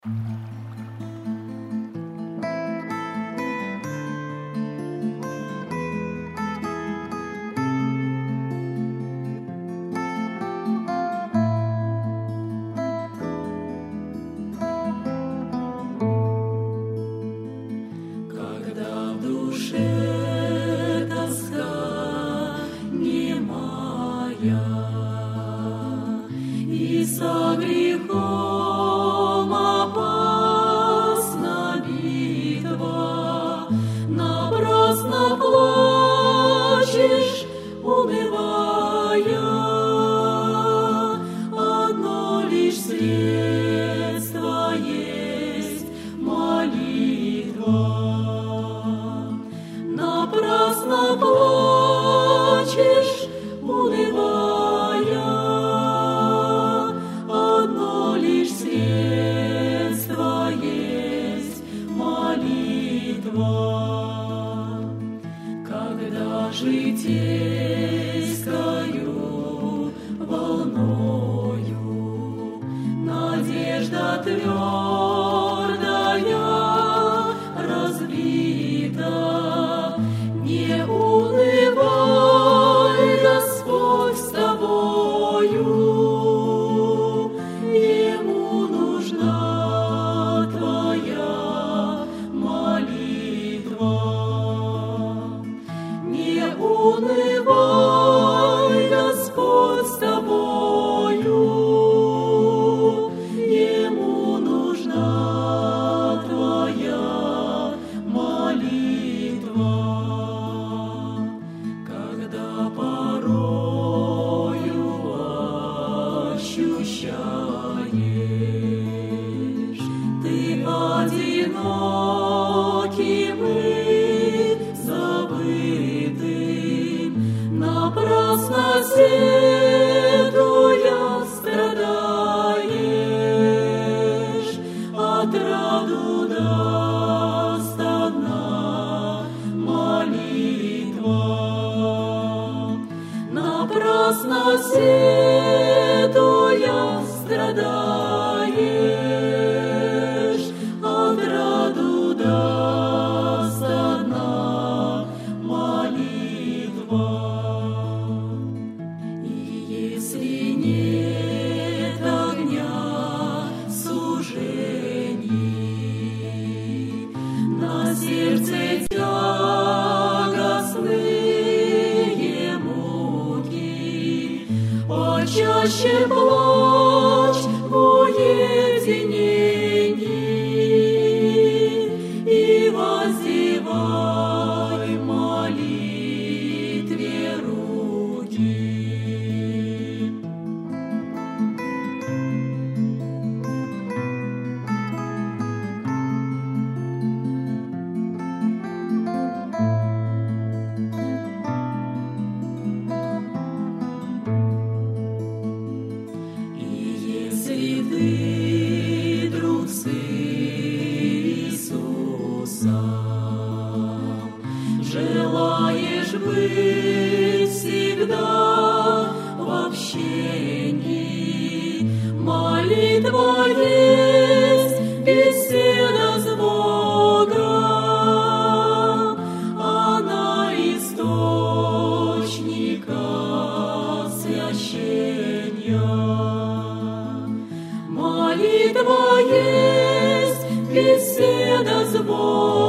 Когда в душе тоска немая, и со грехом опасна битва, напрасно плачешь, унывая. Одно лишь средство есть молитва. Напрасно плачешь, унывая. Одно лишь средство есть молитва. Когда житейскою волною надежда твердая разбита, не унывай, Господь с тобою, Ему нужна твоя молитва. Не унывай, Господь с тобою, Ему нужна твоя молитва. Когда порою ощущаешь ты одиноким и забытым, напрасно сетуя страдаешь, отраду даст одна молитва. Напрасно сетуя страдаешь, отраду даст одна молитва. И если нет огня сужений, на сердце тягостные муки, почаще плачь в уединении и воздевай в молитве руки. И если ты, друг с Иисусом, желаешь быть всегда в общении, молитва есть беседа с Богом, она источника освящения. Молитва есть беседа с Богом,